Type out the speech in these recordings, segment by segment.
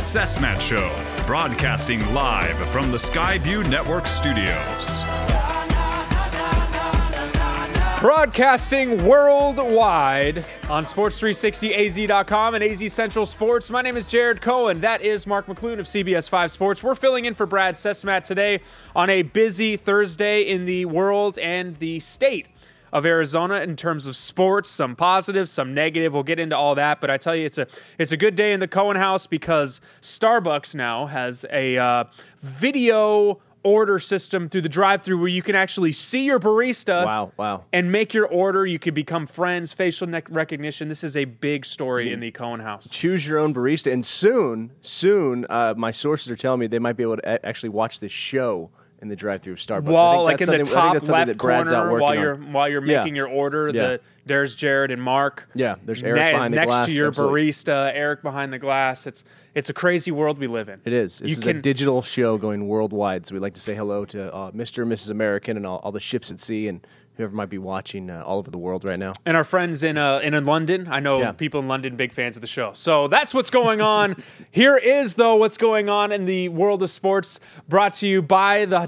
Cessmat Show, broadcasting live from the Skyview Network studios. Broadcasting worldwide on Sports360AZ.com and AZ Central Sports. My name is Jared Cohen. That is Mark McClune of CBS 5 Sports. We're filling in for Brad Cessmat today on a busy Thursday in the world and the state of Arizona in terms of sports. Some positive, some negative. We'll get into all that, but I tell you, it's a good day in the Cohen house because Starbucks now has a video order system through the drive-thru where you can actually see your barista and make your order. You can become friends, facial recognition. This is a big story in the Cohen house. Choose your own barista, and soon, my sources are telling me they might be able to actually watch this show in the drive-thru of Starbucks. Well, like in the top left corner while you're making your order, there's Jared and Mark. Yeah, there's Eric behind the glass. Next to your barista, Eric behind the glass. It's a crazy world we live in. It is. This is a digital show going worldwide, so we'd like to say hello to Mr. and Mrs. American and all the ships at sea and whoever might be watching all over the world right now. And our friends in London. I know people in London, big fans of the show. So that's what's going on. Here is, though, what's going on in the world of sports, brought to you by the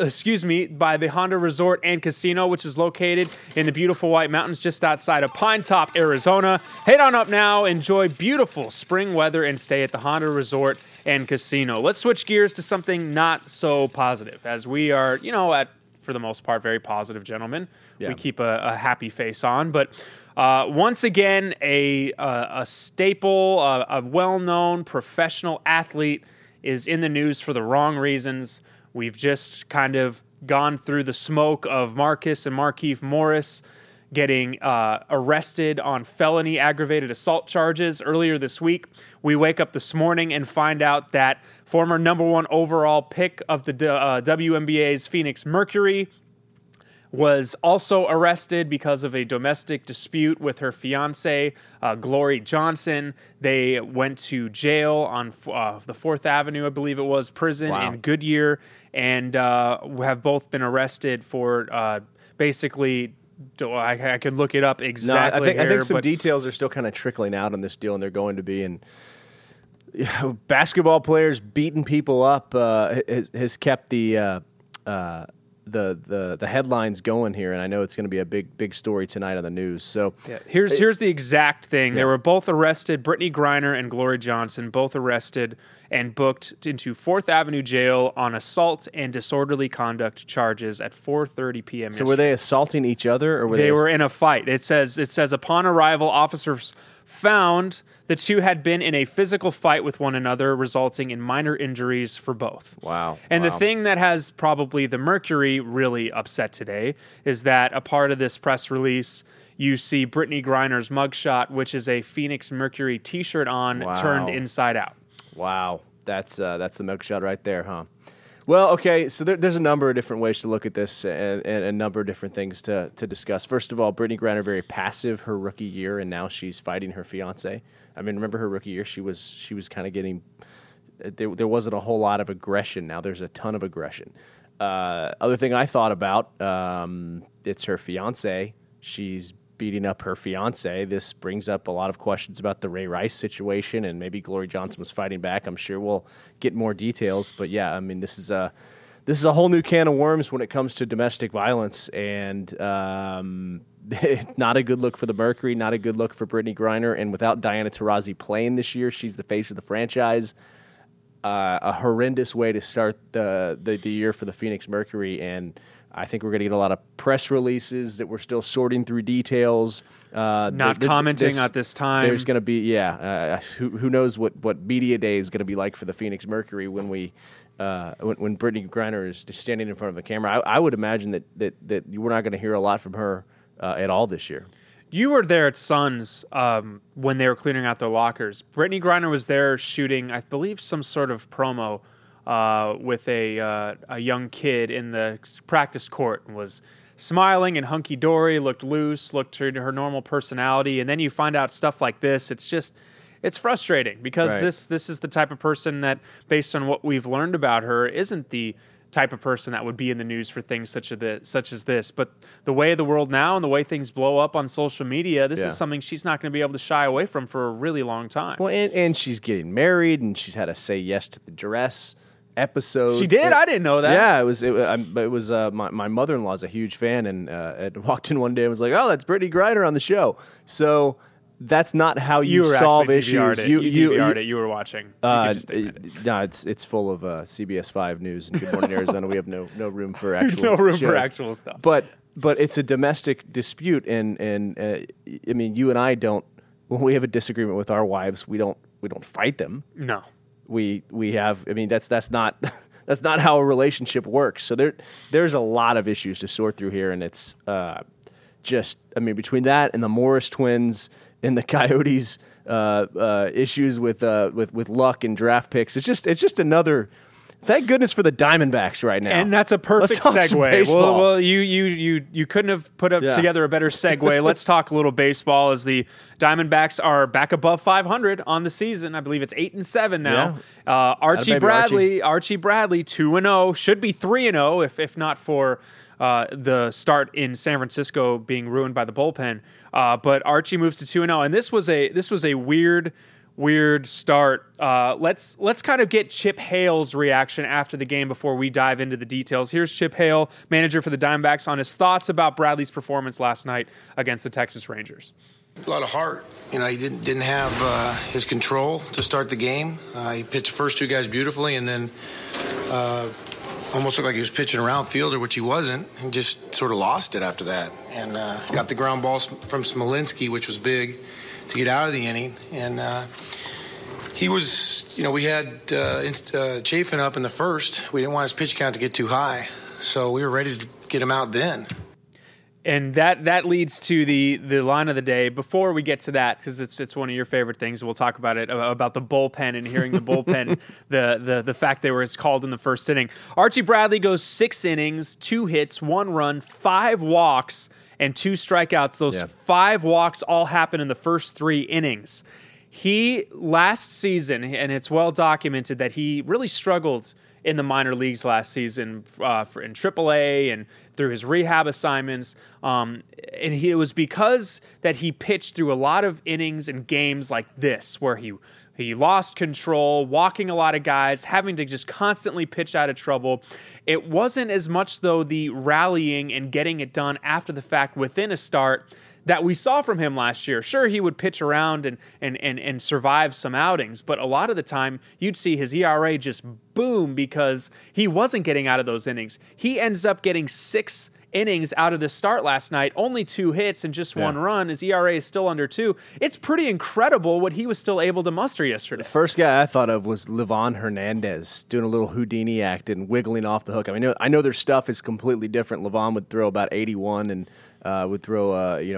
Honda Resort and Casino, which is located in the beautiful White Mountains just outside of Pine Top, Arizona. Head on up now, enjoy beautiful spring weather, and stay at the Honda Resort and Casino. Let's switch gears to something not so positive, as we are, for the most part, very positive gentlemen. Yeah. We keep a happy face on. But once again, a staple, a well-known professional athlete is in the news for the wrong reasons. We've just kind of gone through the smoke of Marcus and Markieff Morris getting arrested on felony aggravated assault charges earlier this week. We wake up this morning and find out that former number one overall pick of the WNBA's Phoenix Mercury was also arrested because of a domestic dispute with her fiancé, Glory Johnson. They went to jail on the 4th Avenue, I believe it was, prison in Goodyear, and have both been arrested for basically... I could look it up exactly. I think some details are still kind of trickling out on this deal, and they're going to be. And basketball players beating people up has kept the headlines going here, and I know it's going to be a big story tonight on the news. So here's the exact thing. They were both arrested. Brittany Griner and Glory Johnson both arrested and booked into 4th Avenue jail on assault and disorderly conduct charges at 4:30 p.m. So were they assaulting each other, or were they were in a fight? It says upon arrival, officers found the two had been in a physical fight with one another, resulting in minor injuries for both. Wow. And the thing that has probably the Mercury really upset today is that a part of this press release, you see Brittany Griner's mugshot, which is a Phoenix Mercury T-shirt on, turned inside out. Wow, that's the mugshot right there, huh? Well, okay, so there's a number of different ways to look at this and a number of different things to discuss. First of all, Brittany Griner, very passive her rookie year, and now she's fighting her fiancé. I mean, remember her rookie year? She was kind of getting there wasn't a whole lot of aggression. Now there's a ton of aggression. Other thing I thought about, it's her fiancé. She's beating up her fiancé. This brings up a lot of questions about the Ray Rice situation, and maybe Glory Johnson was fighting back. I'm sure we'll get more details, but yeah, I mean, this is a whole new can of worms when it comes to domestic violence, and not a good look for the Mercury, not a good look for Brittany Griner, and without Diana Taurasi playing this year, she's the face of the franchise. A horrendous way to start the year for the Phoenix Mercury, and I think we're going to get a lot of press releases that we're still sorting through details. Not commenting at this time. There's going to be, who knows what media day is going to be like for the Phoenix Mercury when when Brittany Griner is just standing in front of the camera. I would imagine that we're not going to hear a lot from her at all this year. You were there at Suns when they were cleaning out their lockers. Brittany Griner was there shooting, I believe, some sort of promo with a young kid in the practice court, and was smiling and hunky-dory, looked loose, looked to her normal personality, and then you find out stuff like this. It's frustrating because this is the type of person that, based on what we've learned about her, isn't the type of person that would be in the news for things such as this. But the way of the world now and the way things blow up on social media, this is something she's not going to be able to shy away from for a really long time. Well, and she's getting married, and she's had to say yes to the dress episode. She did? I didn't know that. Yeah, it was my mother-in-law's a huge fan, and I walked in one day and was like, oh, that's Brittany Griner on the show. So that's not how you solve issues. You DVR'd it. You were watching. No, it's full of CBS 5 News and Good Morning Arizona. We have no room for actual for actual stuff. But it's a domestic dispute, and I mean, you and I don't. When we have a disagreement with our wives, we don't fight them. No, we have. I mean, that's not that's not how a relationship works. So there's a lot of issues to sort through here, and it's just. I mean, between that and the Morris twins. And the Coyotes' issues with luck and draft picks, it's just another. Thank goodness for the Diamondbacks right now. And that's a perfect segue. Well, you couldn't have put together a better segue. Let's talk a little baseball as the Diamondbacks are back above 500 on the season. I believe it's 8-7 now. Yeah. Archie Bradley 2-0, should be 3-0 if not for the start in San Francisco being ruined by the bullpen. But Archie moves to 2-0, and this was a weird start. Let's kind of get Chip Hale's reaction after the game before we dive into the details. Here's Chip Hale, manager for the Diamondbacks, on his thoughts about Bradley's performance last night against the Texas Rangers. A lot of heart. You know, he didn't have his control to start the game. He pitched the first two guys beautifully, and then almost looked like he was pitching around fielder, which he wasn't, and just sort of lost it after that. And got the ground balls from Smolinski, which was big, to get out of the inning. And he was, we had Chafin up in the first. We didn't want his pitch count to get too high, so we were ready to get him out then. And that leads to the line of the day. Before we get to that, because it's one of your favorite things, we'll talk about it, about the bullpen and hearing the bullpen, the fact they were called in the first inning. Archie Bradley goes 6 innings, 2 hits, 1 run, 5 walks, and 2 strikeouts. Those 5 walks all happen in the first 3 innings. He, last season, and it's well documented that he really struggled in the minor leagues last season in AAA and through his rehab assignments. And it was because that he pitched through a lot of innings and games like this, where he lost control, walking a lot of guys, having to just constantly pitch out of trouble. It wasn't as much, though, the rallying and getting it done after the fact within a start that we saw from him last year. Sure, he would pitch around and survive some outings, but a lot of the time you'd see his ERA just boom because he wasn't getting out of those innings. He ends up getting 6 innings out of the start last night, only 2 hits and just 1 run. His ERA is still under 2. It's pretty incredible what he was still able to muster yesterday. The first guy I thought of was Livan Hernandez, doing a little Houdini act and wiggling off the hook. I mean, I know their stuff is completely different. Livan would throw about 81 and would throw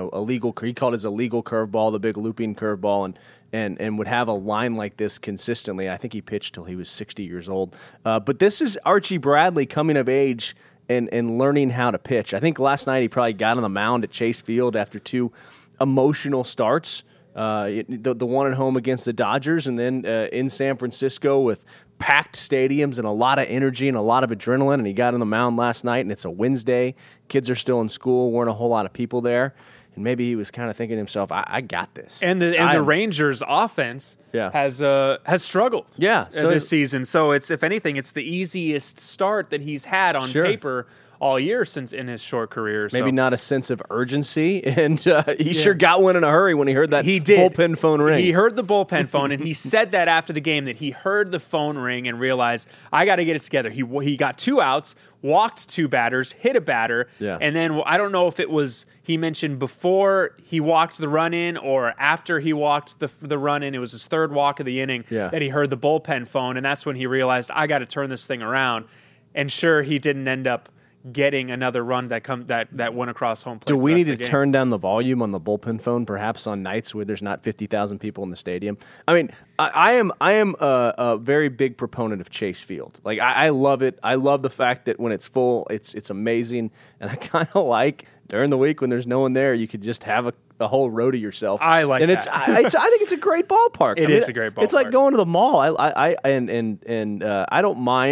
he called his illegal curveball, the big looping curveball, and would have a line like this consistently. I think he pitched till he was 60 years old. But this is Archie Bradley coming of age and learning how to pitch. I think last night he probably got on the mound at Chase Field after 2 emotional starts. The one at home against the Dodgers, and then in San Francisco with packed stadiums and a lot of energy and a lot of adrenaline. And he got on the mound last night, and it's a Wednesday. Kids are still in school, weren't a whole lot of people there. And maybe he was kind of thinking to himself, I got this. And the Rangers' offense has struggled this season. So it's, if anything, it's the easiest start that he's had on paper all year since in his short career. Maybe not a sense of urgency, and he sure got one in a hurry when he heard that bullpen phone ring. He heard the bullpen phone, and he said that after the game, that he heard the phone ring and realized, I got to get it together. He got 2 outs, walked 2 batters, hit a batter, and then I don't know if it was he mentioned before he walked the run in or after he walked the run in. It was his 3rd walk of the inning that he heard the bullpen phone, and that's when he realized, I got to turn this thing around. And sure, he didn't end up getting another run that went across home plate. Do we need to turn down the volume on the bullpen phone, perhaps on nights where there's not 50,000 people in the stadium? I mean, I am a very big proponent of Chase Field. Like, I love it. I love the fact that when it's full, it's amazing. And I kind of like during the week when there's no one there, you could just have a whole row to yourself. I like that. I think it's a great ballpark. It is a great ballpark. It's like going to the mall. I don't mind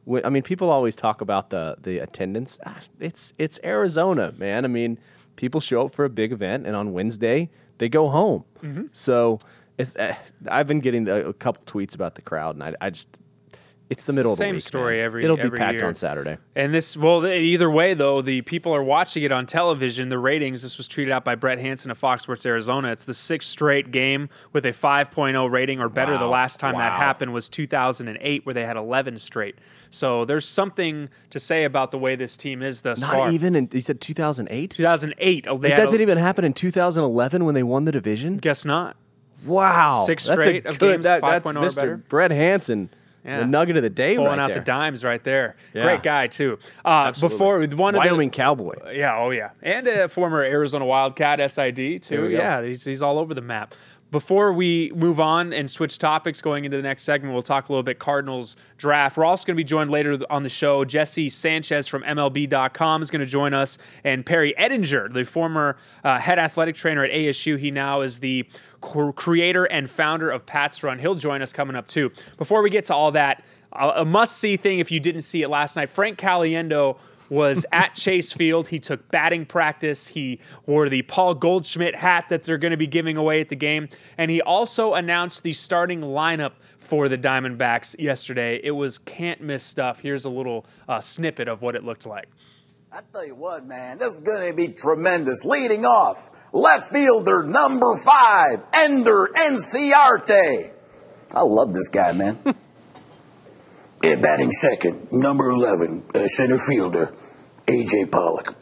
I mean, people always talk about the attendance. It's Arizona, man. I mean, people show up for a big event, and on Wednesday they go home. Mm-hmm. So I've been getting a couple tweets about the crowd, and I just. It's the middle of the week. Same story man. every year. It'll be packed on Saturday. And either way, though, the people are watching it on television. The ratings, this was tweeted out by Brett Hansen of Fox Sports Arizona. It's the 6th straight game with a 5.0 rating or better. Wow. The last time that happened was 2008, where they had 11 straight. So there's something to say about the way this team is thus far. Not even you said 2008? 2008. That didn't even happen in 2011 when they won the division? Guess not. Wow. 6 straight of games 5.0 or better. Brett Hansen. Yeah. The nugget of the day pulling right out there. the dimes right there. Yeah. Great guy, too. Before Wyoming Cowboy. Yeah, and a former Arizona Wildcat SID, too. Yeah, he's all over the map. Before we move on and switch topics going into the next segment, we'll talk a little bit Cardinals draft. We're also going to be joined later on the show. Jesse Sanchez from MLB.com is going to join us, and Perry Ettinger, the former head athletic trainer at ASU. He now is the creator and founder of Pat's Run. He'll join us coming up, too. Before we get to all that, a must-see thing if you didn't see it last night, Frank Caliendo was at Chase Field. He took batting practice. He wore the Paul Goldschmidt hat that they're going to be giving away at the game. And he also announced the starting lineup for the Diamondbacks yesterday. It was can't-miss stuff. Here's a little snippet of what it looked like. I tell you what, man, this is going to be tremendous. Leading off, left fielder number 5, Ender Enciarte. I love this guy, man. Batting second, number 11, center fielder, A.J. Pollock.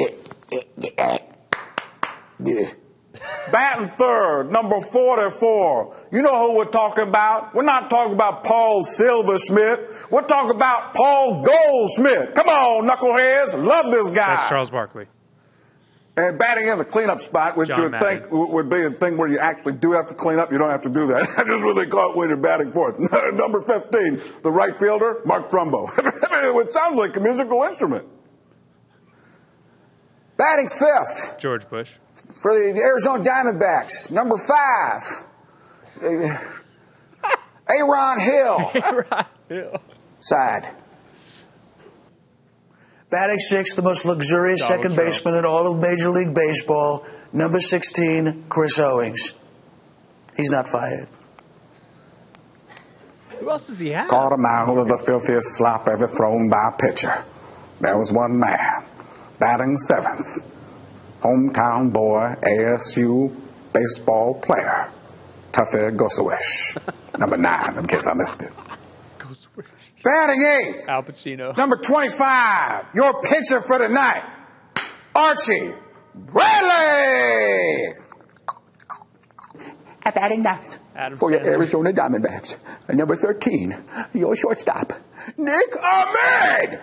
Yeah. Batting third, number 44. You know who we're talking about? We're not talking about Paul Silversmith. We're talking about Paul Goldschmidt. Come on, knuckleheads. Love this guy. That's Charles Barkley. And batting in the cleanup spot, which you would think would be a thing where you actually do have to clean up. You don't have to do that. That's just what they call it when you're batting fourth. Number 15, the right fielder, Mark Trumbo. It sounds like a musical instrument. Batting fifth. George Bush. For the Arizona Diamondbacks, number 5. Aaron Hill. Aaron Hill. Side. Batting sixth, the most luxurious second baseman in all of Major League Baseball, number 16, Chris Owings. He's not fired. Who else does he have? Caught him out of the filthiest slop ever thrown by a pitcher. There was one man, batting seventh, hometown boy, ASU baseball player, Tuffy Goswish, number 9, in case I missed it. Goswish. Batting eighth, Al Pacino. Number 25, your pitcher for tonight, Archie Bradley. At batting ninth, for your Arizona Diamondbacks, number 13, your shortstop, Nick Ahmed.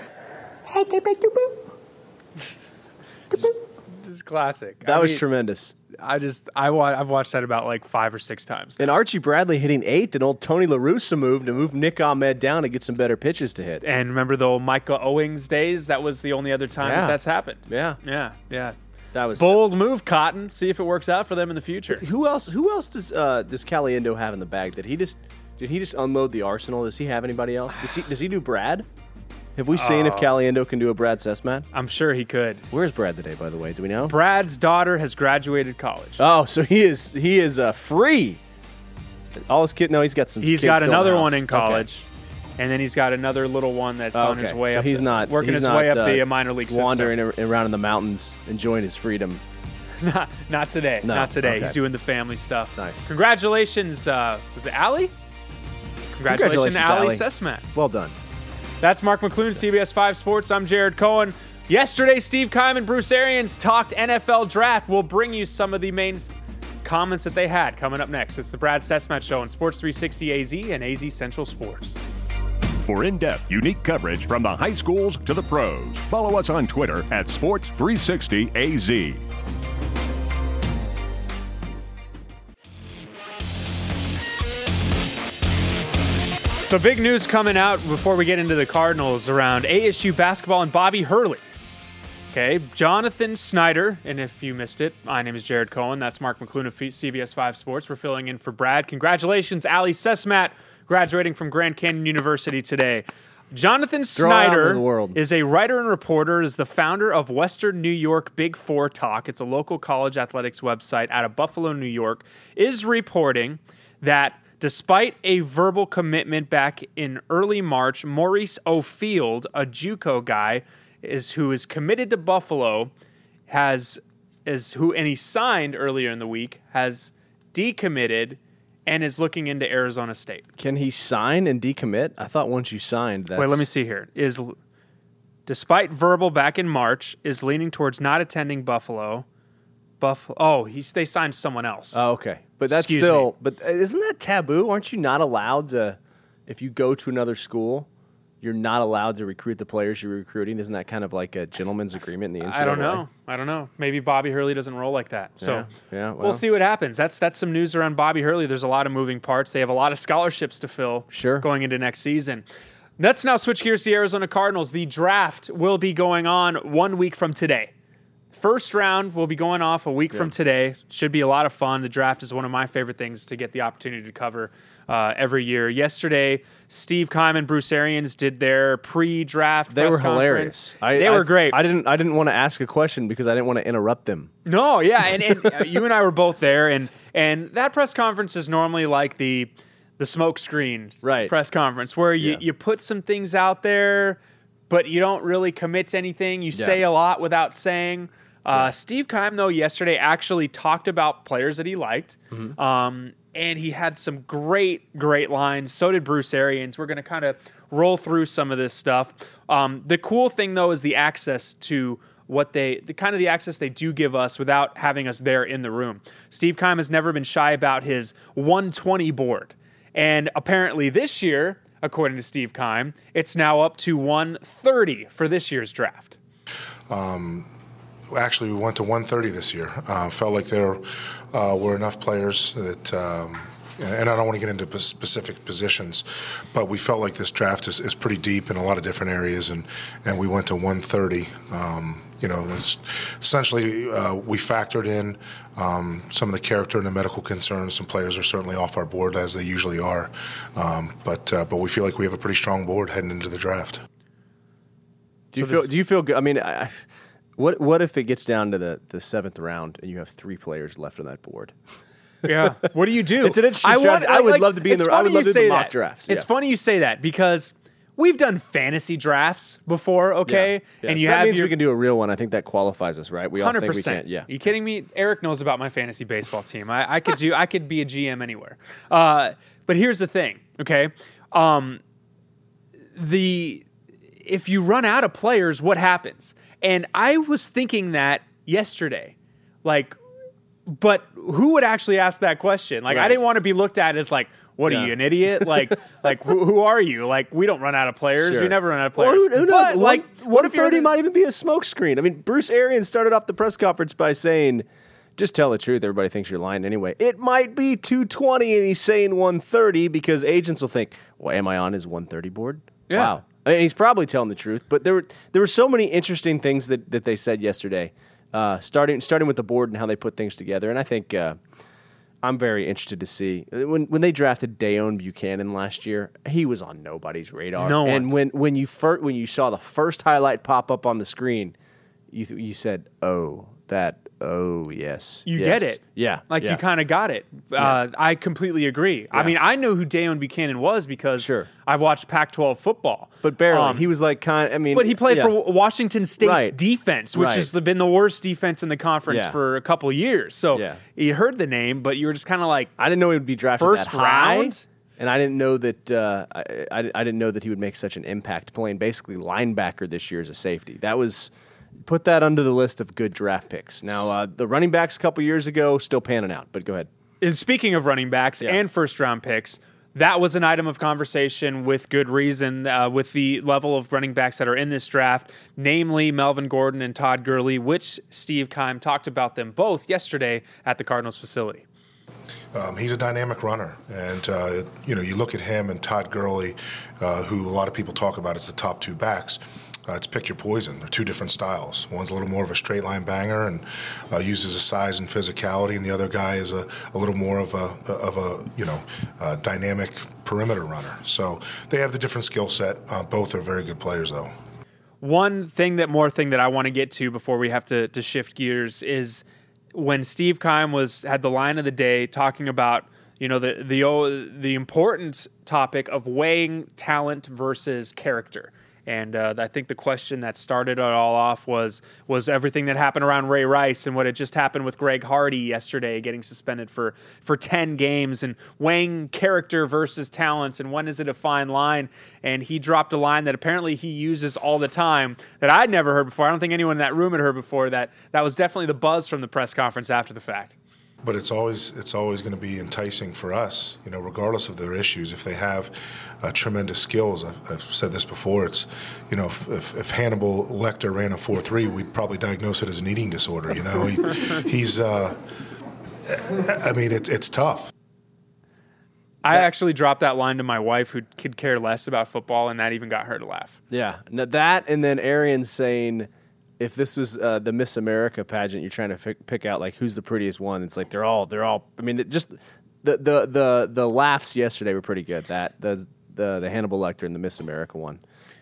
This is classic. That was tremendous. I've watched that about like 5 or 6 times now. And Archie Bradley hitting 8th, and old Tony La Russa moved Nick Ahmed down to get some better pitches to hit. And remember the old Micah Owings days? That was the only other time that's happened. Yeah. That was bold move, Cotton. See if it works out for them in the future. Who else does Caliendo have in the bag? Did he just unload the arsenal? Does he have anybody else? Does he do Brad? Have we seen if Caliendo can do a Brad Sesmat? I'm sure he could. Where's Brad today, by the way? Do we know? Brad's daughter has graduated college. Oh, so he is free. All his kid. No, he's got some. He's got another one in college, and then he's got another little one that's on his way up. So he's not working his way up the minor league system. Wandering around in the mountains, enjoying his freedom. Not today. No, not today. okay. He's doing the family stuff. Nice. Congratulations. Was it Allie? Congratulations, Allie Sesmat. Well done. That's Mark McClune, CBS 5 Sports. I'm Jared Cohen. Yesterday, Steve Keim and Bruce Arians talked NFL draft. We'll bring you some of the main comments that they had coming up next. It's the Brad Sesmat Show on Sports 360 AZ and AZ Central Sports. For in-depth, unique coverage from the high schools to the pros, follow us on Twitter at Sports 360 AZ. So big news coming out before we get into the Cardinals around ASU basketball and Bobby Hurley. Okay, Jonathan Snyder, and if you missed it, my name is Jared Cohen. That's Mark McClune of CBS 5 Sports. We're filling in for Brad. Congratulations, Allie Sesmat, graduating from Grand Canyon University today. Jonathan Snyder is a writer and reporter, is the founder of Western New York Big Four Talk. It's a local college athletics website out of Buffalo, New York, is reporting that despite a verbal commitment back in early March, Maurice O'Field, a JUCO guy, who is committed to Buffalo, and he signed earlier in the week, has decommitted and is looking into Arizona State. Can he sign and decommit? I thought once you signed, Wait, let me see here. Despite verbal back in March, is leaning towards not attending Buffalo. They signed someone else. Oh, okay. But that's still... But isn't that taboo? Aren't you not allowed to... If you go to another school, you're not allowed to recruit the players you're recruiting? Isn't that kind of like a gentleman's agreement in the NCAA? I don't know. Maybe Bobby Hurley doesn't roll like that. So well, we'll see what happens. That's some news around Bobby Hurley. There's a lot of moving parts. They have a lot of scholarships to fill going into next season. Let's now switch gears to the Arizona Cardinals. The draft will be going on 1 week from today. First round will be going off a week from today. Should be a lot of fun. The draft is one of my favorite things to get the opportunity to cover every year. Yesterday, Steve Keim and Bruce Arians did their pre-draft press conference. Hilarious. They were great. I didn't want to ask a question because I didn't want to interrupt them. No, yeah, and you and I were both there, and that press conference is normally like the smoke screen press conference where you put some things out there, but you don't really commit to anything. You say a lot without saying. Steve Keim, though, yesterday actually talked about players that he liked, and he had some great lines. So did Bruce Arians. We're going to kind of roll through some of this stuff. The cool thing, though, is the access to the access they do give us without having us there in the room. Steve Keim has never been shy about his 120 board, and apparently this year, according to Steve Keim, it's now up to 130 for this year's draft. Actually, we went to 130 this year. Felt like there were enough players that, and I don't want to get into specific positions, but we felt like this draft is pretty deep in a lot of different areas, and we went to 130. Essentially, we factored in some of the character and the medical concerns. Some players are certainly off our board, as they usually are, but we feel like we have a pretty strong board heading into the draft. Do you feel good? I mean, What if it gets down to the seventh round and you have 3 players left on that board? Yeah. What do you do? It's an interesting draft. I would love to be in the. I would love to do the mock drafts. It's funny you say that because we've done fantasy drafts before. Okay, and that means we can do a real one. I think that qualifies us, right? We all 100%. Think we can. Yeah. Are you kidding me? Eric knows about my fantasy baseball team. I could be a GM anywhere. But here's the thing. Okay. If you run out of players, what happens? And I was thinking that yesterday, but who would actually ask that question? I didn't want to be looked at as what are you, an idiot? Who are you? We don't run out of players. Sure. We never run out of players. Well, who knows? What if 30 might even be a smokescreen? I mean, Bruce Arians started off the press conference by saying, just tell the truth. Everybody thinks you're lying anyway. It might be 220 and he's saying 130 because agents will think, well, am I on his 130 board? Yeah. Wow. I mean, he's probably telling the truth, but there were so many interesting things that they said yesterday, starting with the board and how they put things together. And I think I'm very interested to see when they drafted Dayon Buchanan last year. He was on nobody's radar. No and when you saw the first highlight pop up on the screen, you said, yes. You get it. Yeah. You kind of got it. I completely agree. Yeah. I mean, I know who Dayon Buchanan was because I've watched Pac-12 football. But barely. He was but he played for Washington State's defense, which has been the worst defense in the conference for a couple years. So you heard the name, but you were just kind of I didn't know he would be drafted first that high. Round? And I didn't know that I didn't know that he would make such an impact playing basically linebacker this year as a safety. Put that under the list of good draft picks. Now, the running backs a couple years ago, still panning out, but go ahead. And speaking of running backs and first-round picks, that was an item of conversation with good reason with the level of running backs that are in this draft, namely Melvin Gordon and Todd Gurley, which Steve Keim talked about them both yesterday at the Cardinals facility. He's a dynamic runner, and you look at him and Todd Gurley, who a lot of people talk about as the top 2 backs. it's pick your poison. They're two different styles. One's a little more of a straight line banger and uses his size and physicality, and the other guy is a little more of a dynamic perimeter runner. So they have the different skill set. Both are very good players, though. One thing that I want to get to before we have to shift gears is when Steve Keim had the line of the day talking about the important topic of weighing talent versus character. And I think the question that started it all off was everything that happened around Ray Rice and what had just happened with Greg Hardy yesterday, getting suspended for 10 games, and weighing character versus talent, and when is it a fine line? And he dropped a line that apparently he uses all the time that I'd never heard before. I don't think anyone in that room had heard before. That was definitely the buzz from the press conference after the fact. But it's always going to be enticing for us, regardless of their issues. If they have tremendous skills, I've said this before. It's, if Hannibal Lecter ran a 4.3, we'd probably diagnose it as an eating disorder. It's tough. I actually dropped that line to my wife, who could care less about football, and that even got her to laugh. Yeah, that, and then Arian saying, if this was the Miss America pageant, you're trying to pick out like who's the prettiest one. It's like they're all. I mean, just the laughs yesterday were pretty good. That the Hannibal Lecter and the Miss America one.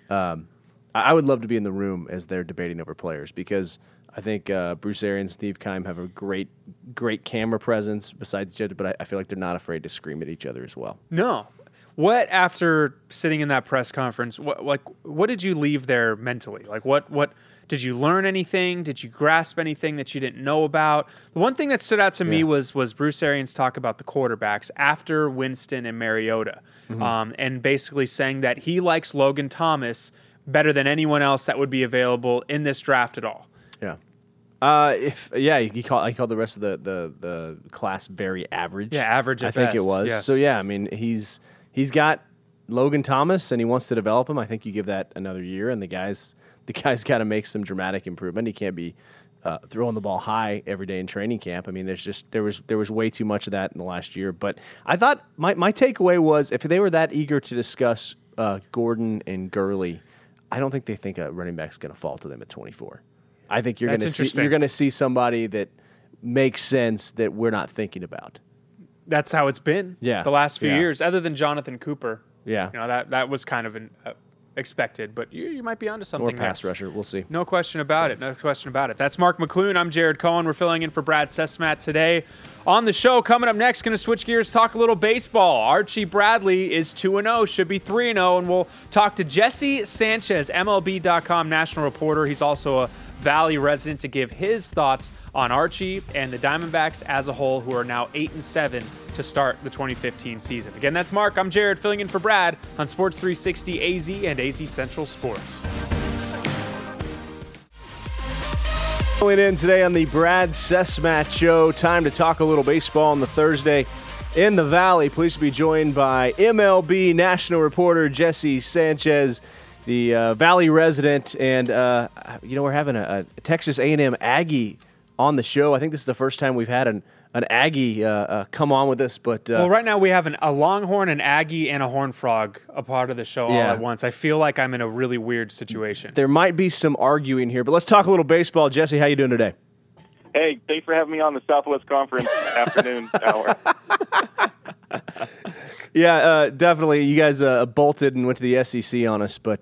I would love to be in the room as they're debating over players, because I think Bruce Arians, Steve Keim have a great camera presence besides each other, but I feel like they're not afraid to scream at each other as well. No. What, after sitting in that press conference, what did you leave there mentally? Like what did you learn anything? Did you grasp anything that you didn't know about? The one thing that stood out to me was Bruce Arians talk about the quarterbacks after Winston and Mariota, and basically saying that he likes Logan Thomas better than anyone else that would be available in this draft at all. Yeah. He called the rest of the class very average. Yeah, average at I think best. it was. Yes. So yeah, I mean he's got Logan Thomas and he wants to develop him. I think you give that another year, and the guy's got to make some dramatic improvement. He can't be throwing the ball high every day in training camp. I mean, there was way too much of that in the last year. But I thought my takeaway was, if they were that eager to discuss Gordon and Gurley, I don't think they think a running back's going to fall to them at 24. I think you're going to see somebody that makes sense that we're not thinking about. That's how it's been the last few years, other than Jonathan Cooper. Yeah. That was kind of expected, but you might be onto something. Or pass rusher, we'll see. No question about it. That's Mark McClune. I'm Jared Cohen. We're filling in for Brad Sesmat today. On the show, coming up next, going to switch gears, talk a little baseball. Archie Bradley is 2-0, should be 3-0, and we'll talk to Jesse Sanchez, MLB.com national reporter. He's also a Valley resident, to give his thoughts on Archie and the Diamondbacks as a whole, who are now 8-7 to start the 2015 season. Again, that's Mark. I'm Jared, filling in for Brad on Sports 360 AZ and AZ Central Sports. Calling in today on the Brad Sesmat Show. Time to talk a little baseball on the Thursday in the Valley. Pleased to be joined by MLB national reporter Jesse Sanchez, the Valley resident, and we're having a Texas A&M Aggie on the show. I think this is the first time we've had an Aggie come on with us. But well, right now we have a Longhorn, an Aggie, and a Horned Frog a part of the show all at once. I feel like I'm in a really weird situation. There might be some arguing here, but let's talk a little baseball. Jesse, how you doing today? Hey, thanks for having me on the Southwest Conference afternoon hour. Yeah, definitely. You guys bolted and went to the SEC on us, but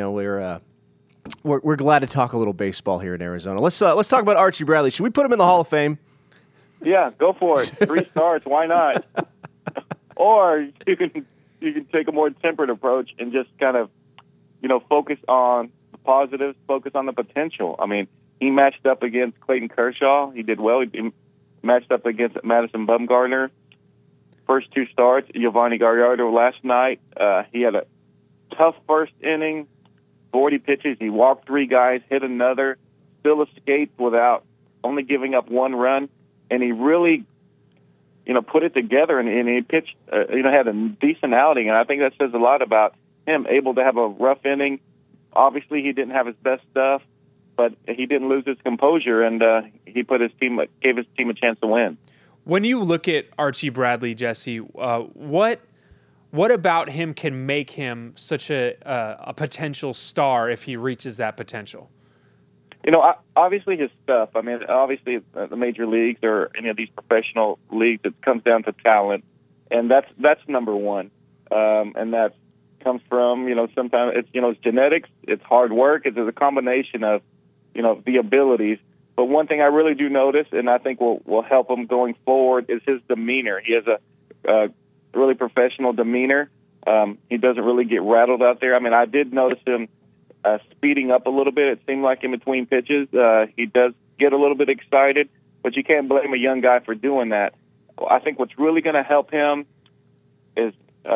we're glad to talk a little baseball here in Arizona. Let's talk about Archie Bradley. Should we put him in the Hall of Fame? Yeah, go for it. 3 stars, why not? Or you can take a more tempered approach and just kind of, focus on the positives, focus on the potential. I mean, he matched up against Clayton Kershaw. He did well. He matched up against Madison Bumgarner. First 2 starts, Giovanni Gallardo last night. He had a tough first inning, 40 pitches. He walked 3 guys, hit another, still escaped without only giving up 1 run. And he really, put it together, and he pitched, had a decent outing. And I think that says a lot about him, able to have a rough inning. Obviously, he didn't have his best stuff, but he didn't lose his composure, and he gave his team a chance to win. When you look at Archie Bradley, Jesse, what What about him can make him such a potential star if he reaches that potential? Obviously his stuff. I mean, obviously the major leagues or any of these professional leagues, it comes down to talent, and that's number one. And that comes from sometimes it's genetics, it's hard work, it's a combination of the abilities. But one thing I really do notice, and I think will help him going forward, is his demeanor. He has a really professional demeanor. He doesn't really get rattled out there. I mean, I did notice him speeding up a little bit. It seemed like in between pitches, he does get a little bit excited, but you can't blame a young guy for doing that. I think what's really going to help him is,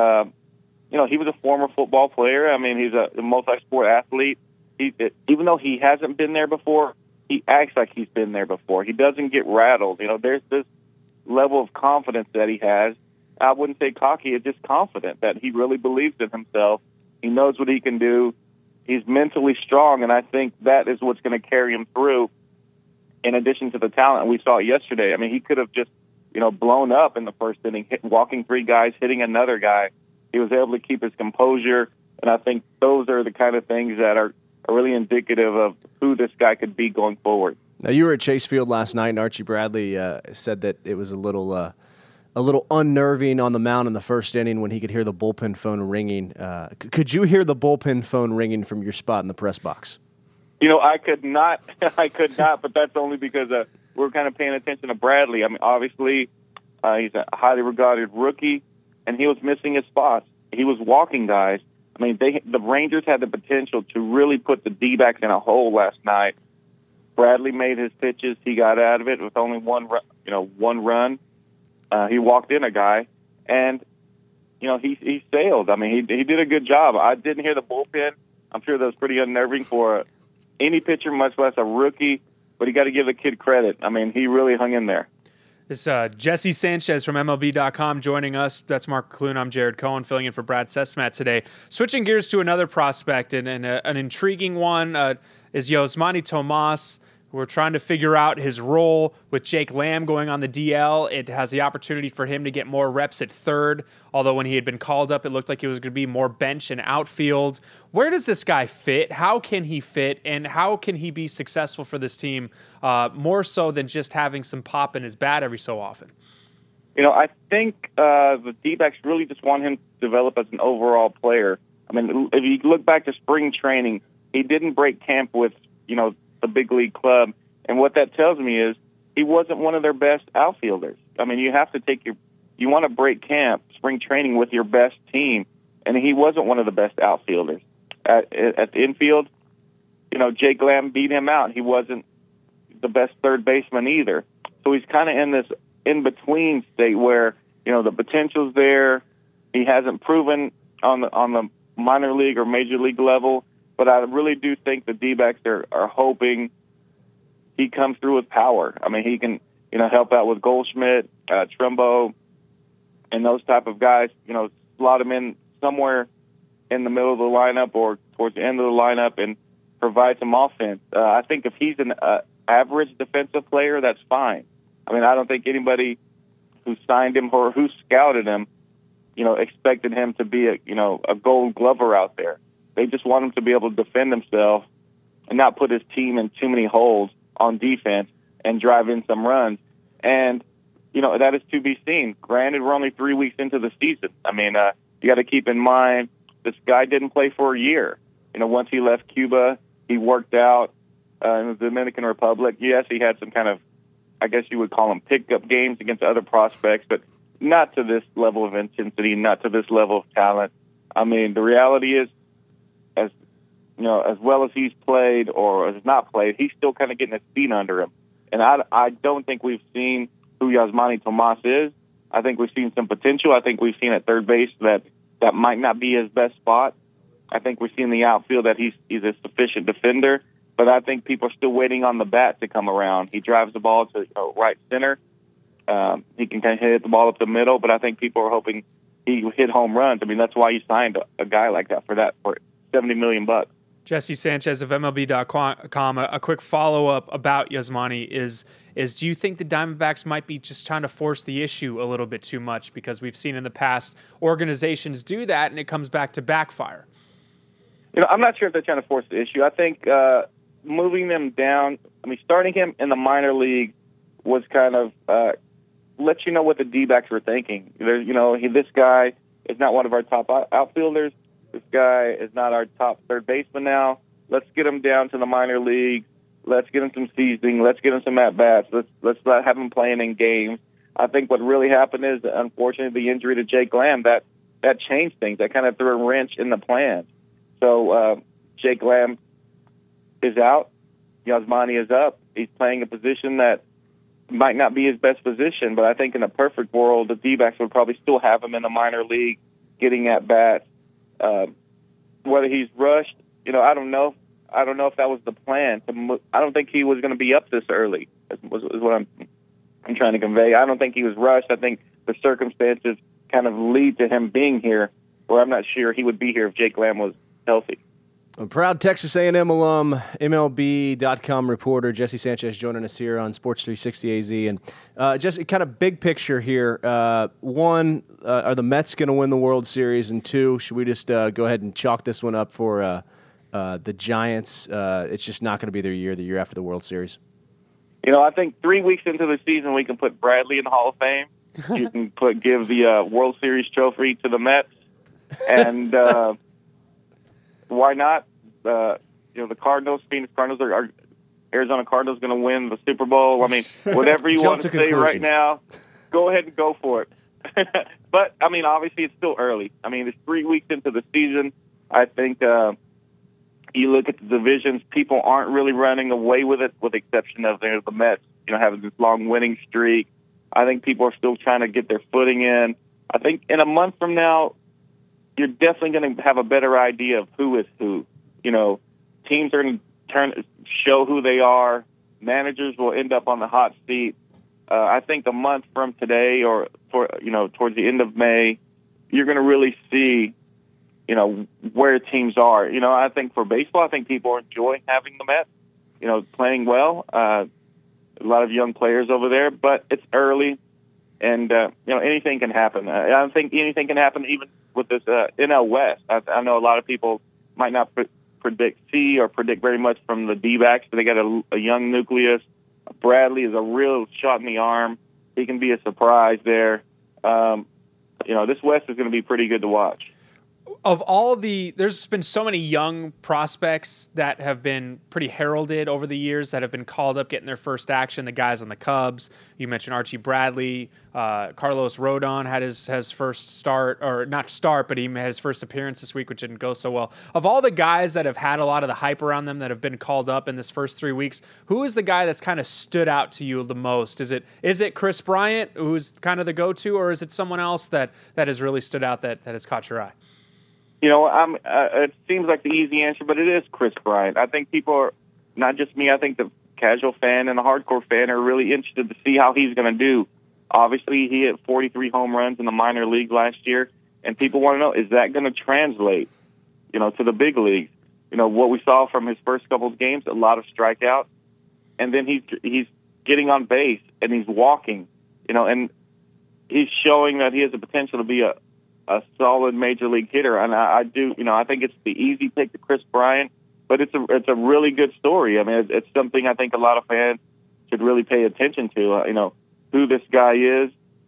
he was a former football player. I mean, he's a multi-sport athlete. Even though he hasn't been there before, he acts like he's been there before. He doesn't get rattled. There's this level of confidence that he has. I wouldn't say cocky, it's just confident that he really believes in himself. He knows what he can do. He's mentally strong, and I think that is what's going to carry him through in addition to the talent. We saw it yesterday. I mean, he could have just, blown up in the first inning, walking 3 guys, hitting another guy. He was able to keep his composure, and I think those are the kind of things that are really indicative of who this guy could be going forward. Now, you were at Chase Field last night, and Archie Bradley said that it was a little unnerving on the mound in the first inning when he could hear the bullpen phone ringing. Could you hear the bullpen phone ringing from your spot in the press box? I could not. But that's only because we're kind of paying attention to Bradley. I mean, obviously, he's a highly regarded rookie, and he was missing his spots. He was walking guys. I mean, the Rangers had the potential to really put the D-backs in a hole last night. Bradley made his pitches. He got out of it with only one run. He walked in a guy, and he sailed. I mean, he did a good job. I didn't hear the bullpen. I'm sure that was pretty unnerving for any pitcher, much less a rookie. But you got to give the kid credit. I mean, he really hung in there. This Jesse Sanchez from MLB.com joining us. That's Mark Clune. I'm Jared Cohen, filling in for Brad Sesmat today. Switching gears to another prospect, and an intriguing one is Yasmany Tomas. We're trying to figure out his role with Jake Lamb going on the DL. It has the opportunity for him to get more reps at third, although when he had been called up, it looked like he was going to be more bench and outfield. Where does this guy fit? How can he fit? And how can he be successful for this team, more so than just having some pop in his bat every so often? I think the D-backs really just want him to develop as an overall player. I mean, if you look back to spring training, he didn't break camp with, the big league club. And what that tells me is he wasn't one of their best outfielders. I mean, you have to you want to break camp, spring training with your best team. And he wasn't one of the best outfielders. At the infield, Jake Lamb beat him out. He wasn't the best third baseman either. So he's kind of in this in-between state where, the potential's there. He hasn't proven on the minor league or major league level. But I really do think the D-backs are hoping he comes through with power. I mean, he can, help out with Goldschmidt, Trumbo, and those type of guys, slot him in somewhere in the middle of the lineup or towards the end of the lineup and provide some offense. I think if he's an average defensive player, that's fine. I mean, I don't think anybody who signed him or who scouted him, expected him to be a Gold Glover out there. They just want him to be able to defend himself and not put his team in too many holes on defense and drive in some runs. And, that is to be seen. Granted, we're only 3 weeks into the season. I mean, you got to keep in mind this guy didn't play for a year. Once he left Cuba, he worked out in the Dominican Republic. Yes, he had some kind of, I guess you would call them pickup games against other prospects, but not to this level of intensity, not to this level of talent. I mean, the reality is, as well as he's played or has not played, he's still kind of getting his feet under him. And I don't think we've seen who Yasmany Tomas is. I think we've seen some potential. I think we've seen at third base that might not be his best spot. I think we've seen in the outfield that he's a sufficient defender. But I think people are still waiting on the bat to come around. He drives the ball to right center. He can kind of hit the ball up the middle, but I think people are hoping he hit home runs. I mean, that's why you signed a guy like that for $70 million. Jesse Sanchez of MLB.com. A quick follow-up about Yasmany is is, do you think the Diamondbacks might be just trying to force the issue a little bit too much? Because we've seen in the past organizations do that, and it comes back to backfire. I'm not sure if they're trying to force the issue. I think moving them down, starting him in the minor league was kind of let you know what the D-backs were thinking. This guy is not one of our top outfielders. This guy is not our top third baseman now. Let's get him down to the minor league. Let's get him some seasoning. Let's get him some at-bats. Let's not have him playing in games. I think what really happened is, unfortunately, the injury to Jake Lamb, that changed things. That kind of threw a wrench in the plans. So Jake Lamb is out. Yasmani is up. He's playing a position that might not be his best position, but I think in a perfect world, the D-backs would probably still have him in the minor league getting at-bats. Whether he's rushed, I don't know. I don't know if that was the plan. I don't think he was going to be up this early, is what I'm trying to convey. I don't think he was rushed. I think the circumstances kind of lead to him being here, where I'm not sure he would be here if Jake Lamb was healthy. A proud Texas A&M alum, MLB.com reporter Jesse Sanchez joining us here on Sports 360 AZ. And just kind of big picture here. One, are the Mets going to win the World Series? And two, should we just go ahead and chalk this one up for the Giants? It's just not going to be their year, the year after the World Series. I think 3 weeks into the season, we can put Bradley in the Hall of Fame. You can give the World Series trophy to the Mets. And why not? The Cardinals, Phoenix Cardinals, are Arizona Cardinals going to win the Super Bowl? Whatever you want to say right now, go ahead and go for it. But, obviously it's still early. It's 3 weeks into the season. I think you look at the divisions, people aren't really running away with it, with the exception of the Mets, having this long winning streak. I think people are still trying to get their footing in. I think in a month from now, you're definitely going to have a better idea of who is who. Teams are going to show who they are. Managers will end up on the hot seat. I think a month from today, or towards the end of May, you're going to really see, where teams are. I think for baseball, I think people are enjoying having the Mets, playing well. A lot of young players over there, but it's early, and anything can happen. I don't think anything can happen even with this NL West. I know a lot of people might not predict very much from the D-backs, but they got a young nucleus. Bradley is a real shot in the arm. He can be a surprise there. This West is going to be pretty good to watch. There's been so many young prospects that have been pretty heralded over the years that have been called up getting their first action. The guys on the Cubs, you mentioned Archie Bradley, Carlos Rodon had his first start, or not start, but he had his first appearance this week, which didn't go so well. Of all the guys that have had a lot of the hype around them that have been called up in this first 3 weeks, who is the guy that's kind of stood out to you the most? Is it Chris Bryant, who's kind of the go-to, or is it someone else that has really stood out that has caught your eye? It seems like the easy answer, but it is Chris Bryant. I think people are, not just me, I think the casual fan and the hardcore fan are really interested to see how he's going to do. Obviously, he hit 43 home runs in the minor league last year, and people want to know, is that going to translate, to the big leagues? What we saw from his first couple of games, a lot of strikeouts, and then he's getting on base, and he's walking, and he's showing that he has the potential to be a solid major league hitter, and I think it's the easy pick to Chris Bryant, but it's a really good story. It's something I think a lot of fans should really pay attention to. Who this guy is,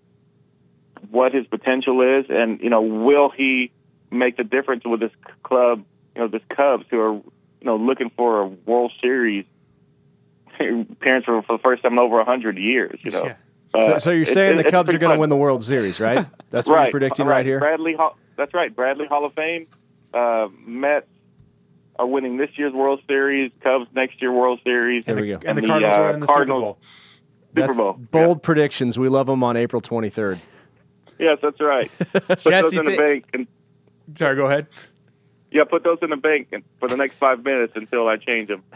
what his potential is, and will he make the difference with this club? This Cubs, who are looking for a World Series appearance for the first time in over 100 years. Yeah. So you're saying the Cubs are going to win the World Series, right? That's what you're predicting right here? That's right. Bradley, Hall of Fame. Mets are winning this year's World Series. Cubs next year World Series. There we go. And the Cardinals are winning the Super Bowl. That's bold predictions. We love them on April 23rd. Yes, that's right. Put those in the bank. Sorry, go ahead. Yeah, put those in the bank for the next 5 minutes until I change them.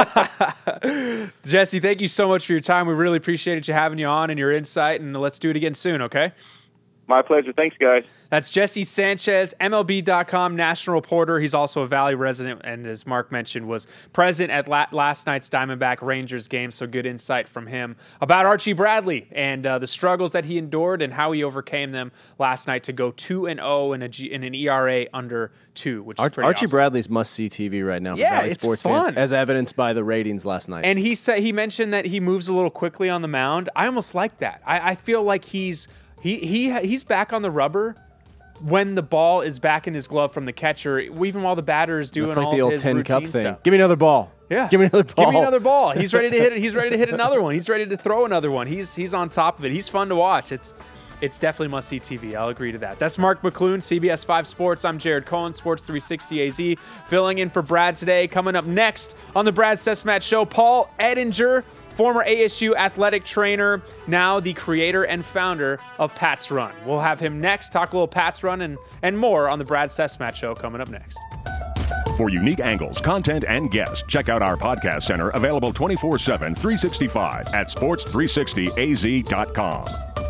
Jesse, thank you so much for your time. We really appreciated you having you on and your insight, and let's do it again soon, okay? My pleasure. Thanks, guys. That's Jesse Sanchez, MLB.com national reporter. He's also a Valley resident, and as Mark mentioned, was present at last night's Diamondback Rangers game, so good insight from him about Archie Bradley and the struggles that he endured and how he overcame them last night to go 2-0 in an ERA under 2, which is pretty Archie awesome. Bradley's must-see TV right now for Yeah, Valley it's sports fun. fans, as evidenced by the ratings last night. And he mentioned that he moves a little quickly on the mound. I almost like that. I feel like he's back on the rubber when the ball is back in his glove from the catcher, even while the batter is doing It's like all the old his 10 cup routine thing. stuff. Give me another ball. Yeah, give me another ball. Give me another ball. He's ready to hit it. He's ready to hit another one. He's ready to throw another one. He's on top of it. He's fun to watch. It's definitely must-see TV. I'll agree to that. That's Mark McClune, CBS 5 Sports. I'm Jared Cohen, Sports 360 AZ, filling in for Brad today. Coming up next on the Brad Sesmat Show, Paul Ettinger, former ASU athletic trainer, now the creator and founder of Pat's Run. We'll have him next, talk a little Pat's Run and more on the Brad Sesmat Show coming up next. For unique angles, content, and guests, check out our podcast center, available 24/7, 365 at sports360az.com.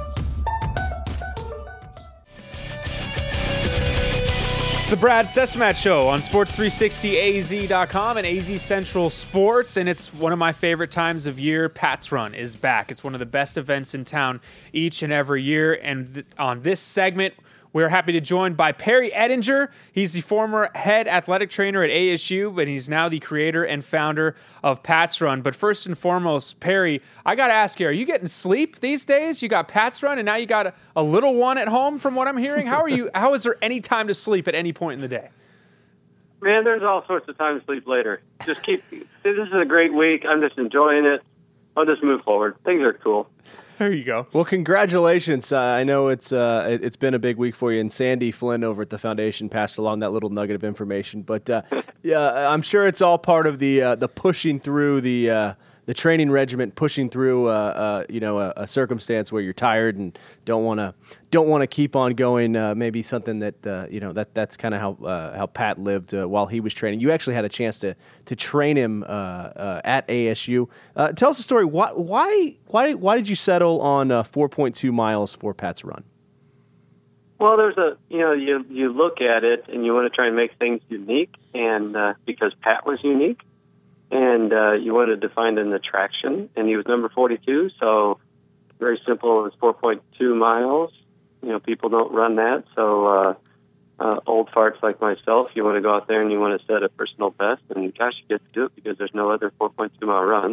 The Brad Sesmat Show on sports360az.com and AZ Central Sports, and it's one of my favorite times of year. Pat's Run is back. It's one of the best events in town each and every year, and on this segment, we're happy to join by Perry Ettinger. He's the former head athletic trainer at ASU, but he's now the creator and founder of Pat's Run. But first and foremost, Perry, I got to ask you, are you getting sleep these days? You got Pat's Run, and now you got a little one at home from what I'm hearing. How are you? How is there any time to sleep at any point in the day? Man, there's all sorts of time to sleep later. Just this is a great week. I'm just enjoying it. I'll just move forward. Things are cool. There you go. Well, congratulations. I know it's been a big week for you, and Sandy Flynn over at the foundation passed along that little nugget of information. But yeah, I'm sure it's all part of the pushing through the training regiment, pushing through a circumstance where you're tired and don't want to keep on going. Maybe something that that's kind of how Pat lived while he was training. You actually had a chance to train him at ASU. Tell us the story. Why did you settle on 4.2 miles for Pat's Run? Well, there's you look at it and you want to try and make things unique, and because Pat was unique. And you wanted to find an attraction, and he was number 42, so very simple. It was 4.2 miles. People don't run that, so old farts like myself, you want to go out there and you want to set a personal best, and gosh, you get to do it because there's no other 4.2 mile runs.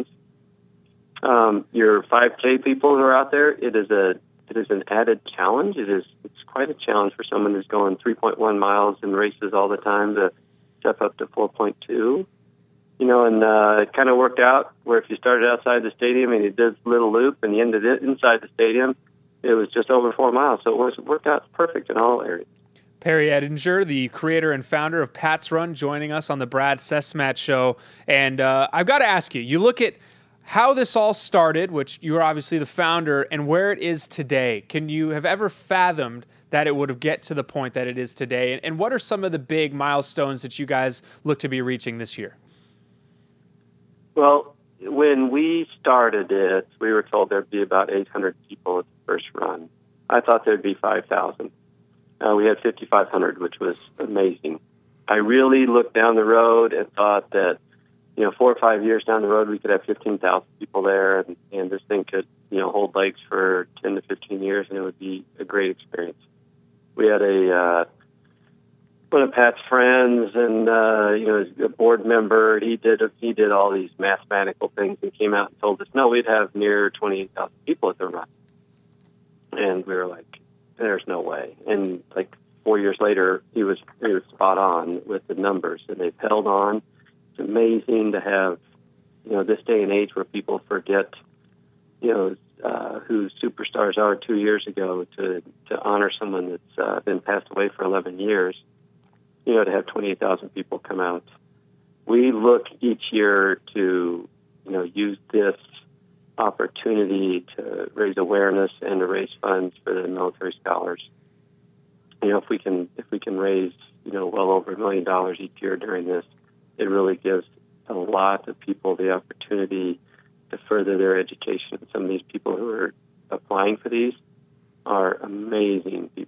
Your 5K people who are out there, it is an added challenge. It's quite a challenge for someone who's going 3.1 miles in races all the time to step up to 4.2. And it kind of worked out where if you started outside the stadium and you did a little loop and you ended it inside the stadium, it was just over 4 miles. So it worked out perfect in all areas. Perry Ettinger, the creator and founder of Pat's Run, joining us on the Brad Sesmat Show. And I've got to ask you, you look at how this all started, which you are obviously the founder, and where it is today. Can you have ever fathomed that it would have get to the point that it is today? And what are some of the big milestones that you guys look to be reaching this year? Well, when we started it, we were told there'd be about 800 people at the first run. I thought there'd be 5,000. We had 5,500, which was amazing. I really looked down the road and thought that, 4 or 5 years down the road, we could have 15,000 people there, and this thing could, hold legs for 10 to 15 years, and it would be a great experience. We had one of Pat's friends, and a board member. He did all these mathematical things and came out and told us, no, we'd have near 28,000 people at the run. And we were like, there's no way. And like 4 years later, he was spot on with the numbers, and they've held on. It's amazing to have, this day and age where people forget, who superstars are 2 years ago to honor someone that's been passed away for 11 years. To have 28,000 people come out. We look each year to, use this opportunity to raise awareness and to raise funds for the military scholars. If we can raise, well over $1 million each year during this, it really gives a lot of people the opportunity to further their education. Some of these people who are applying for these are amazing people.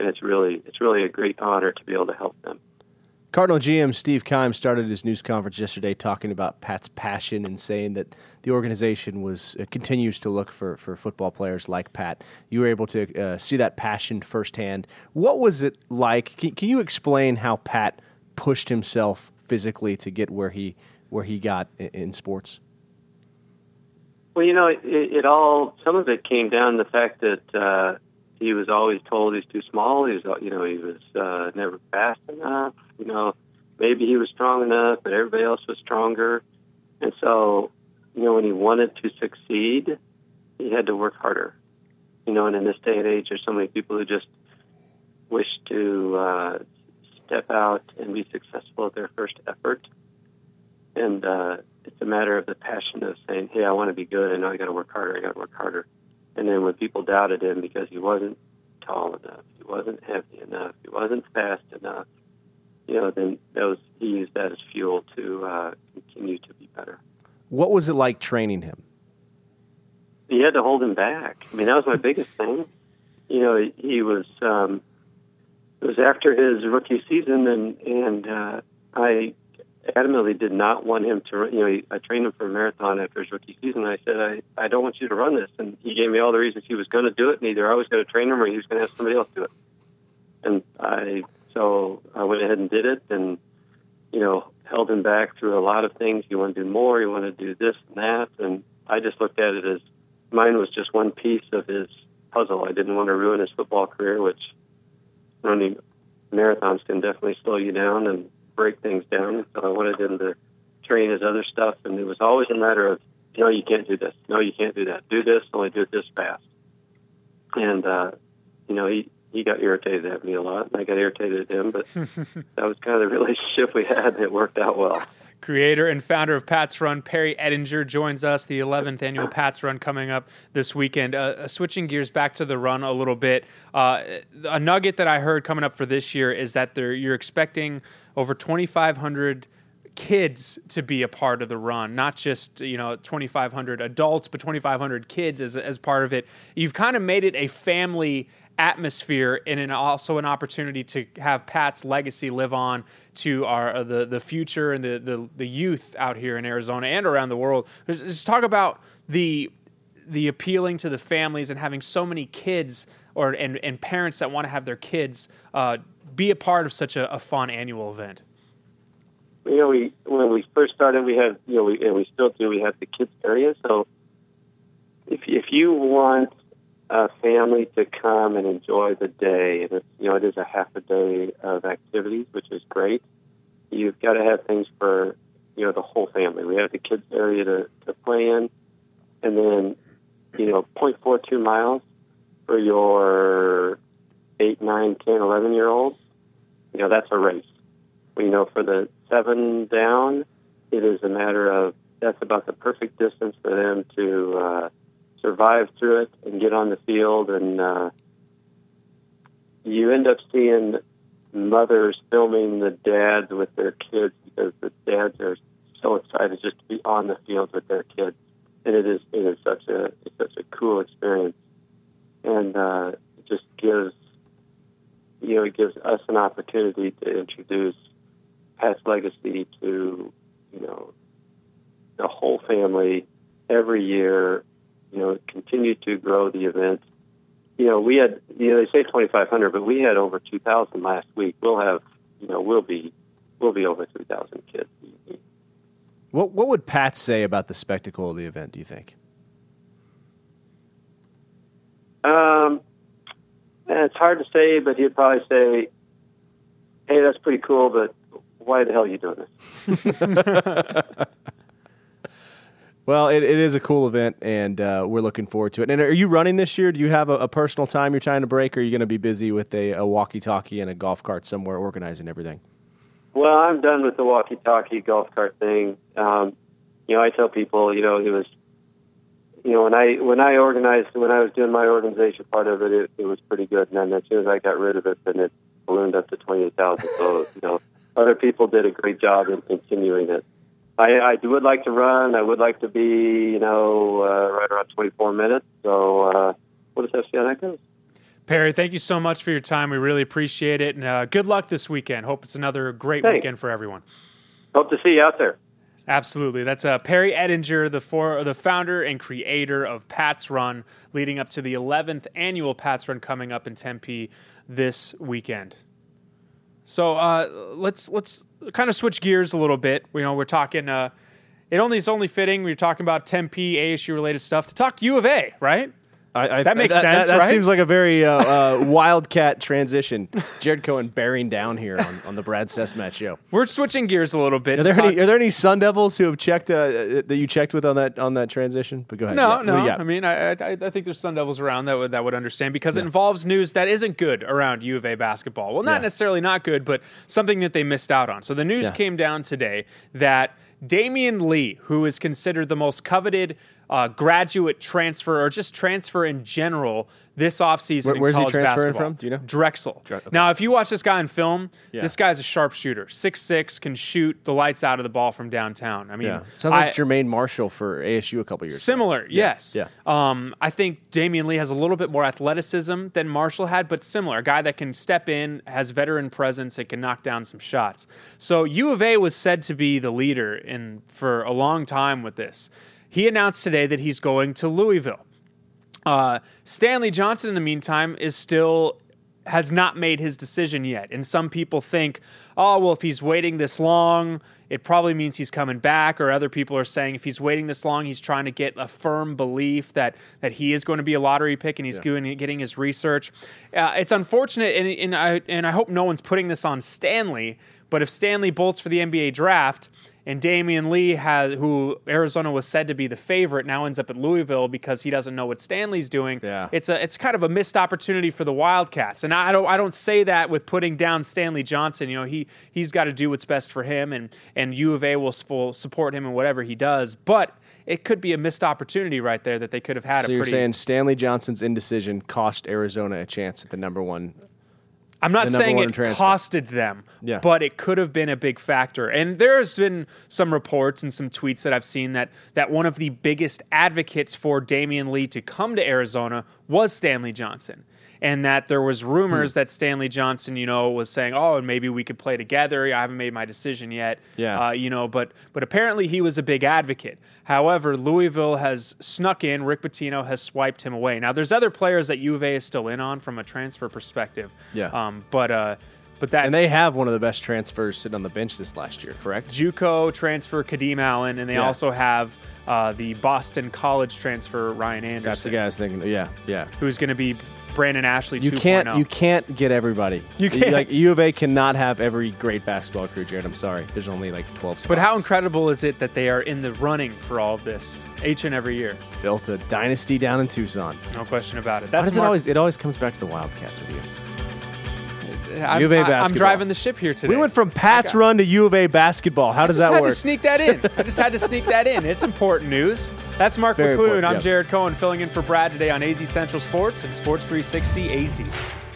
it's really a great honor to be able to help them. Cardinal GM Steve Keim started his news conference yesterday talking about Pat's passion and saying that the organization continues to look for football players like Pat. You were able to see that passion firsthand. What was it like? Can you explain how Pat pushed himself physically to get where he got in sports? Well, some of it came down to the fact that he was always told he's too small. He was never fast enough. Maybe he was strong enough, but everybody else was stronger. And so, when he wanted to succeed, he had to work harder. And in this day and age, there's so many people who just wish to step out and be successful at their first effort. And it's a matter of the passion of saying, hey, I want to be good. I know I got to work harder. And then when people doubted him because he wasn't tall enough, he wasn't heavy enough, he wasn't fast enough, then he used that as fuel to continue to be better. What was it like training him? You had to hold him back. I mean, that was my biggest thing. He was. It was after his rookie season, and I adamantly did not want him to. I trained him for a marathon after his rookie season. I said, I don't want you to run this, and he gave me all the reasons he was going to do it, and either I was going to train him or he was going to have somebody else do it. And So I went ahead and did it, and held him back through a lot of things. You want to do more, you want to do this and that, and I just looked at it as mine was just one piece of his puzzle. I didn't want to ruin his football career, which running marathons can definitely slow you down and break things down. So I wanted him to train his other stuff, and it was always a matter of, no, you can't do this. No, you can't do that. Do this, only do it this fast. And, he got irritated at me a lot, and I got irritated at him, but that was kind of the relationship we had, and it worked out well. Creator and founder of Pat's Run, Perry Ettinger, joins us. The 11th annual Pat's Run coming up this weekend. Switching gears back to the run a little bit, a nugget that I heard coming up for this year is that you're expecting over 2,500 kids to be a part of the run, not just 2,500 adults, but 2,500 kids as part of it. You've kind of made it a family atmosphere and also an opportunity to have Pat's legacy live on to the future and the youth out here in Arizona and around the world. Just talk about the appealing to the families and having so many kids and parents that want to have their kids be a part of such a fun annual event. When we first started, we had and we still do. We have the kids area. So if you want a family to come and enjoy the day, and it is a half a day of activities, which is great. You've got to have things for the whole family. We have the kids area to play in, and then 0.42 miles for your 8, 9, 10, 11-year-olds. That's a race. For the 7 down, it is a matter of that's about the perfect distance for them to survive through it and get on the field. And you end up seeing mothers filming the dads with their kids because the dads are so excited just to be on the field with their kids. And it is such a cool experience. And it just gives us an opportunity to introduce Pat's legacy to the whole family every year. Continue to grow the event. We had they say 2,500, but we had over 2,000 last week. We'll have we'll be over 3,000 kids. What would Pat say about the spectacle of the event, do you think? It's hard to say, but he'd probably say, hey, that's pretty cool, but why the hell are you doing this? Well, it is a cool event, and we're looking forward to it. And are you running this year? Do you have a personal time you're trying to break, or are you going to be busy with a walkie-talkie and a golf cart somewhere organizing everything? Well, I'm done with the walkie-talkie golf cart thing. I tell people, it was, when I was doing my organization part of it, it was pretty good. And then as soon as I got rid of it, then it ballooned up to 28,000. So, other people did a great job in continuing it. I would like to run. I would like to be, right around 24 minutes. So we'll just have to see how that goes. Perry, thank you so much for your time. We really appreciate it. And good luck this weekend. Hope it's another great weekend for everyone. Hope to see you out there. Absolutely. That's Perry Ettinger, the founder and creator of Pat's Run, leading up to the 11th annual Pat's Run coming up in Tempe this weekend. So let's kind of switch gears a little bit. We're talking. It's only fitting. We're talking about Tempe ASU related stuff to talk U of A, right? That makes sense, that right? seems like a very Wildcat transition. Jared Cohen bearing down here on the Brad Sesmat Show. We're switching gears a little bit. Are there any Sun Devils who have checked that you checked with on that transition? But go ahead. No. I mean, I think there's Sun Devils around that would understand because it involves news that isn't good around U of A basketball. Well, not necessarily not good, but something that they missed out on. So the news came down today that Damian Lee, who is considered the most coveted graduate transfer or just transfer in general this offseason Where's in college he transferring basketball. from? Do you know? Drexel. Okay. Now, if you watch this guy in film, this guy's a sharpshooter. 6'6", can shoot the lights out of the ball from downtown. I mean, sounds like Jermaine Marshall for ASU a couple years ago. Similar, yes. Yeah. I think Damian Lee has a little bit more athleticism than Marshall had, but similar. A guy that can step in, has veteran presence, and can knock down some shots. So U of A was said to be the leader for a long time with this. He announced today that he's going to Louisville. Stanley Johnson, in the meantime, has not made his decision yet. And some people think, if he's waiting this long, it probably means he's coming back. Or other people are saying if he's waiting this long, he's trying to get a firm belief that he is going to be a lottery pick and he's getting his research. It's unfortunate, and I hope no one's putting this on Stanley, but if Stanley bolts for the NBA draft, and Damian Lee, who Arizona was said to be the favorite, now ends up at Louisville because he doesn't know what Stanley's doing. Yeah. It's kind of a missed opportunity for the Wildcats. And I don't say that with putting down Stanley Johnson. He's got to do what's best for him, and U of A will support him in whatever he does. But it could be a missed opportunity right there that they could have had. So you're saying Stanley Johnson's indecision cost Arizona a chance at the number one. I'm not saying it costed them, but it could have been a big factor. And there's been some reports and some tweets that I've seen that one of the biggest advocates for Damian Lee to come to Arizona was Stanley Johnson. And that there was rumors that Stanley Johnson, was saying, and maybe we could play together. I haven't made my decision yet. Yeah. But apparently he was a big advocate. However, Louisville has snuck in. Rick Pitino has swiped him away. Now, there's other players that U of A is still in on from a transfer perspective. Yeah. And they have one of the best transfers sitting on the bench this last year, correct? JUCO transfer Kadeem Allen, and they also have the Boston College transfer Ryan Anderson. That's the guy I was thinking. Yeah. Who's going to be Brandon Ashley 2.0. You can't get everybody. You can't. U of A cannot have every great basketball career, Jared. I'm sorry. There's only 12 spots. But how incredible is it that they are in the running for all of this each and every year? Built a dynasty down in Tucson. No question about it. It always comes back to the Wildcats with you. U of A basketball. I'm driving the ship here today. We went from Pat's Run to U of A basketball. How does that work? I just had to sneak that in. It's important news. That's Mark McClune. I'm Jared Cohen filling in for Brad today on AZ Central Sports and Sports 360 AZ.